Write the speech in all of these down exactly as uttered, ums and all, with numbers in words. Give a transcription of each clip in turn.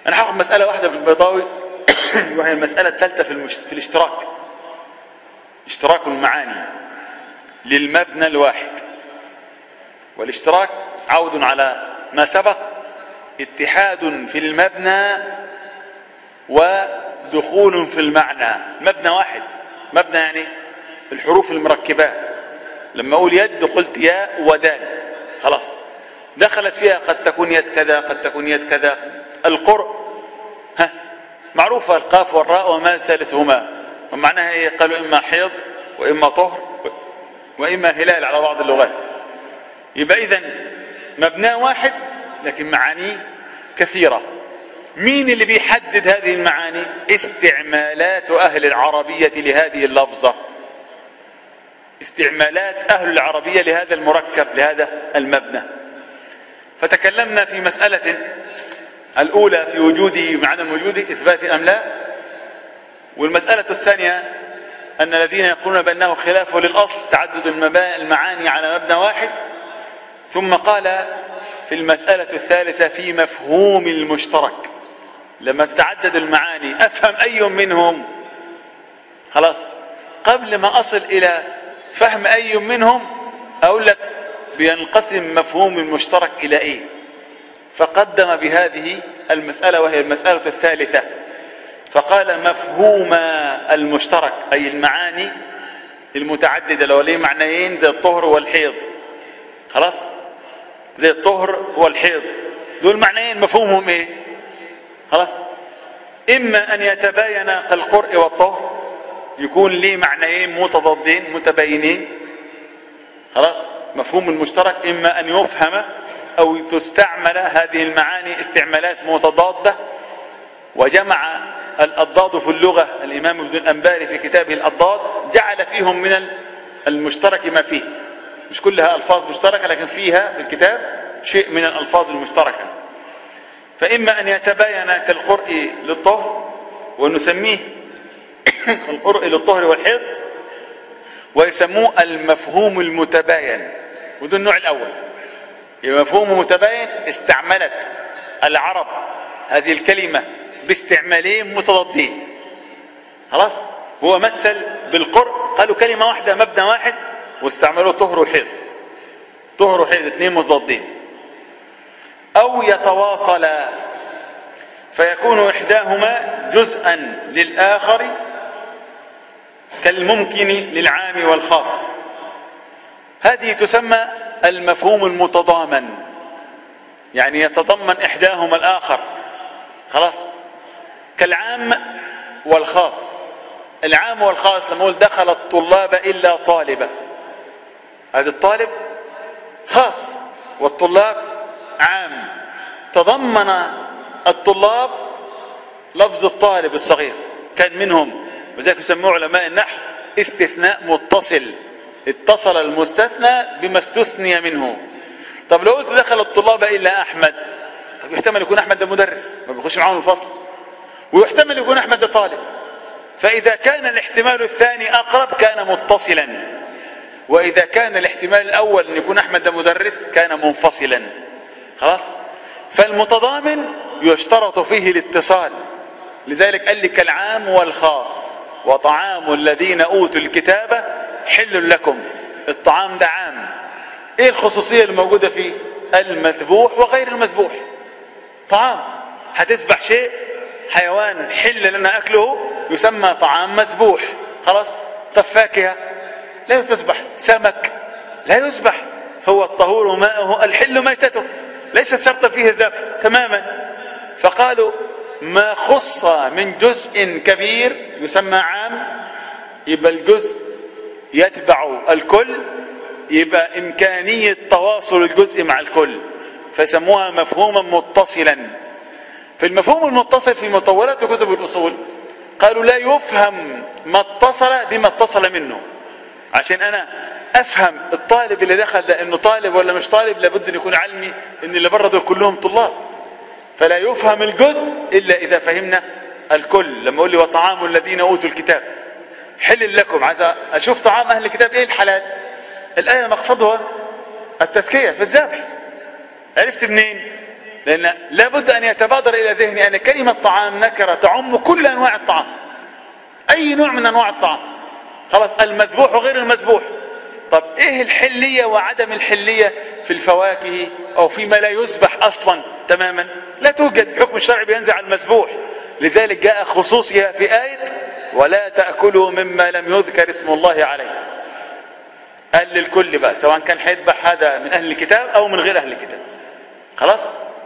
أنا هاخد مسألة واحدة في البيضاوي وهي المسألة الثالثة في, المش... في الاشتراك، اشتراك المعاني للمبنى الواحد. والاشتراك عود على ما سبق، اتحاد في المبنى ودخول في المعنى. مبنى واحد، مبنى يعني الحروف المركبات. لما أقول يد قلت ياء ودال، خلاص دخلت فيها قد تكون يد كذا، قد تكون يد كذا. القرء ها معروفة، القاف والراء وما ثالثهما، ومعناها ايه؟ قالوا إما حيض وإما طهر وإما هلال على بعض اللغات. يبقى إذن مبنى واحد لكن معانيه كثيرة. مين اللي بيحدد هذه المعاني؟ استعمالات أهل العربية لهذه اللفظة، استعمالات أهل العربية لهذا المركب، لهذا المبنى. فتكلمنا في مسألة الأولى في وجوده وعدم وجوده، إثبات أم لا. والمسألة الثانية أن الذين يقولون بأنه خلاف للأصل، تعدد المعاني على مبنى واحد. ثم قال في المسألة الثالثة في مفهوم المشترك، لما تتعدد المعاني أفهم أي منهم. خلاص قبل ما أصل إلى فهم أي منهم أقول لك بينقسم مفهوم المشترك إلى إيه. فقدم بهذه المسألة وهي المسألة الثالثة، فقال مفهوم المشترك أي المعاني المتعددة، لو ليه معنيين زي الطهر والحيض، خلاص زي الطهر والحيض، دول معنيين مفهومهم إيه؟ خلاص إما أن يتباين كالقرء والطهر، يكون ليه معنيين متضادين متباينين، خلاص مفهوم المشترك إما أن يفهم أو تستعمل هذه المعاني استعمالات متضادة. وجمع الأضداد في اللغة الإمام ابن الأنباري في كتابه الأضداد، جعل فيهم من المشترك ما فيه، مش كلها ألفاظ مشتركة لكن فيها في الكتاب شيء من الألفاظ المشتركة. فإما أن يتباين كالقرء للطهر ونسميه القرء للطهر والحيض، ويسموه المفهوم المتباين، وده النوع الأول. مفهوم متباين استعملت العرب هذه الكلمة باستعمالين متضادين، خلاص هو مثل بالقرء قالوا كلمة واحدة مبنى واحد واستعملوا طهر وحيض، طهر وحيض اثنين متضادين. أو يتواصل فيكون إحداهما جزءا للآخر كالممكن للعام والخاص، هذه تسمى المفهوم المتضامن، يعني يتضمن إحداهما الآخر، خلاص كالعام والخاص. العام والخاص لما أقول دخل الطلاب إلا طالبة، هذا الطالب خاص والطلاب عام، تضمن الطلاب لفظ الطالب الصغير كان منهم، وذلك يسموه علماء النحو استثناء متصل، اتصل المستثنى بما استثني منه. طب لو قلت دخل الطلاب إلا أحمد، طب يحتمل يكون أحمد ده مدرس ما بيخش معاهم الفصل، ويحتمل يكون أحمد ده طالب. فإذا كان الاحتمال الثاني أقرب كان متصلا، وإذا كان الاحتمال الأول أن يكون أحمد ده مدرس كان منفصلا، خلاص. فالمتضامن يشترط فيه الاتصال، لذلك قال لك العام والخاص. وطعام الذين أوتوا الكتاب حل لكم، الطعام ده عام. ايه الخصوصية الموجودة فيه؟ المذبوح وغير المذبوح. طعام هتذبح شيء حيوان حل لنا أكله يسمى طعام مذبوح، خلاص. طب فاكهة لا تذبح، سمك لا يذبح، هو الطهور ماءه الحل ميتته، ليست شرط فيه الذبح تماما. فقالوا ما خص من جزء كبير يسمى عام، يبقى الجزء يتبع الكل، يبقى إمكانية تواصل الجزء مع الكل، فسموها مفهوما متصلا. في المفهوم المتصل في مطولات كتب الأصول قالوا لا يفهم ما اتصل بما اتصل منه. عشان أنا أفهم الطالب اللي دخل ده إنه طالب ولا مش طالب، لابد أن يكون علمي إن اللي بره دول كلهم طلاب. فلا يفهم الجزء إلا إذا فهمنا الكل. لما أقول لي وطعام الذين أوتوا الكتاب حل لكم، عايز أشوف طعام أهل الكتاب إيه الحلال؟ الآية مقصدها التزكية في الذبح، عرفت منين؟ لأن لابد أن يتبادر إلى ذهني أن كلمة طعام نكرة تعم كل أنواع الطعام، أي نوع من أنواع الطعام، خلاص، المذبوح وغير المذبوح. طب إيه الحلية وعدم الحلية في الفواكه أو فيما لا يذبح أصلا تماما؟ لا توجد. الحكم الشرعي بينزع عن المذبوح، لذلك جاء خصوصها في آية ولا تأكلوا مما لم يذكر اسم الله عليه. قال للكل بقى، سواء كان هيذبح هذا من أهل الكتاب أو من غير أهل الكتاب، خلاص.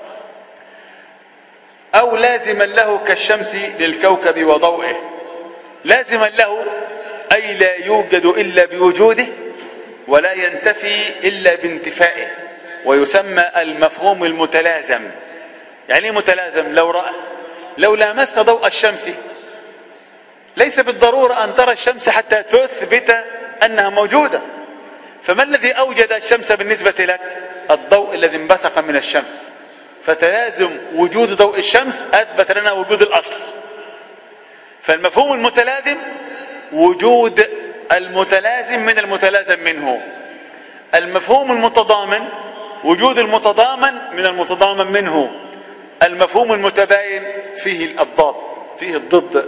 أو لازما له كالشمس للكوكب وضوئه، لازما له أي لا يوجد إلا بوجوده ولا ينتفي إلا بانتفائه، ويسمى المفهوم المتلازم. يعني متلازم؟ لو رأى لو لامست ضوء الشمس ليس بالضرورة أن ترى الشمس حتى تثبت أنها موجودة. فما الذي أوجد الشمس بالنسبة لك؟ الضوء الذي انبثق من الشمس. فتلازم وجود ضوء الشمس أثبت لنا وجود الأصل. فالمفهوم المتلازم وجود المتلازم من المتلازم منه. المفهوم المتضامن وجود المتضامن من المتضامن منه. المفهوم المتباين فيه الضاد، فيه الضد.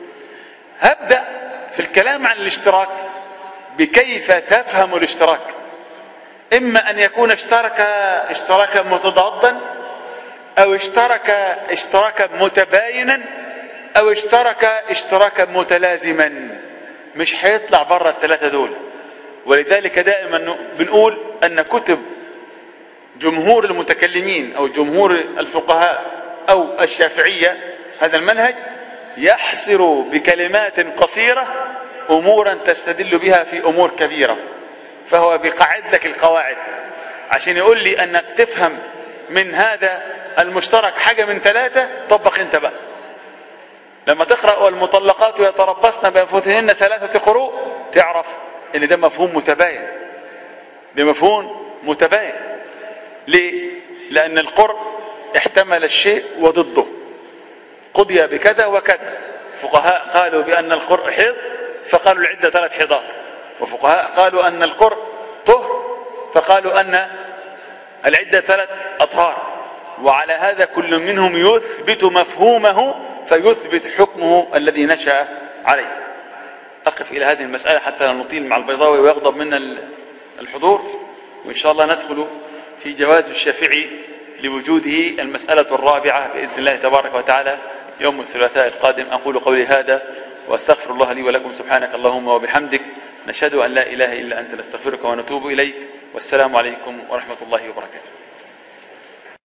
هبدأ في الكلام عن الاشتراك بكيف تفهم الاشتراك. إما أن يكون اشترك اشتراكا متضادا، أو اشترك اشتراكا متباينا، أو اشترك اشتراكا متلازما. مش هيطلع بره الثلاثة دول. ولذلك دائما بنقول أن كتب جمهور المتكلمين أو جمهور الفقهاء أو الشافعية هذا المنهج يحصر بكلمات قصيرة أمورا تستدل بها في أمور كبيرة. فهو بيقعد لك القواعد عشان يقول لي أنك تفهم من هذا المشترك حاجة من ثلاثة. طبق انت بقى لما تقرأ والمطلقات يتربصن بأنفسهن ثلاثة قروء تعرف ان ده مفهوم متباين. ده مفهوم متباين. ليه؟ لأن القرء احتمل الشيء وضده. قضي بكذا وكذا. فقهاء قالوا بأن القرء حيض فقالوا العدة ثلاث حيضات، وفقهاء قالوا أن القرء طهر فقالوا أن العدة ثلاث أطهار. وعلى هذا كل منهم يثبت مفهومه فيثبت حكمه الذي نشأ عليه. أقف إلى هذه المسألة حتى لا نطيل مع البيضاوي ويغضب منا الحضور، وإن شاء الله ندخل في جواز الشافعي لوجوده المسألة الرابعة بإذن الله تبارك وتعالى يوم الثلاثاء القادم. أقول قولي هذا وأستغفر الله لي ولكم. سبحانك اللهم وبحمدك، نشهد أن لا إله إلا أنت، نستغفرك ونتوب إليك. والسلام عليكم ورحمة الله وبركاته.